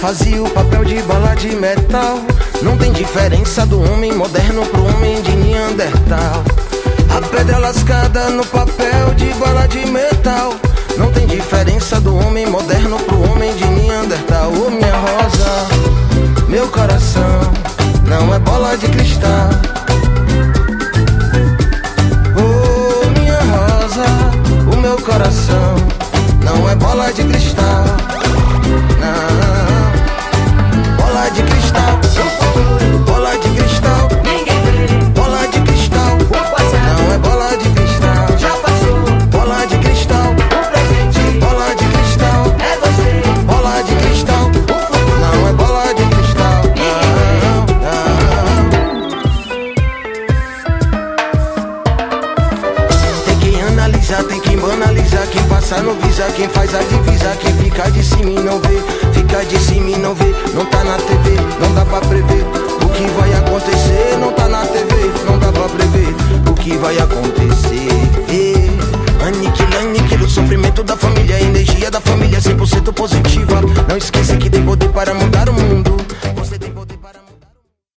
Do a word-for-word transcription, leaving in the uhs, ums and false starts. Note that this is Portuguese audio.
fazia o papel de bala de metal. Não tem diferença do homem moderno pro homem de Neandertal. A pedra lascada no papel de bala de metal. Não tem diferença do homem moderno pro homem de Neandertal. Ô minha rosa, meu coração não é bola de cristal. Ô minha rosa, o meu coração não é bola de cristal. Não, bola de cristal, bola de cristal, bola de cristal, não é bola de cristal. Já passou, bola de cristal, o presente, bola de cristal, é você, bola de cristal, não é bola de cristal. Não, não. Tem que analisar, tem que banalizar. Quem passa no visa, quem faz a divisa. Quem fica de cima e não vê, fica de cima e não vê. Não tá na T V, não dá pra prever o que vai acontecer. Não tá na T V, não dá pra prever o que vai acontecer. Aniquila, aniquila o sofrimento da família. A energia da família cem por cento positiva. Não esqueça que tem poder para mudar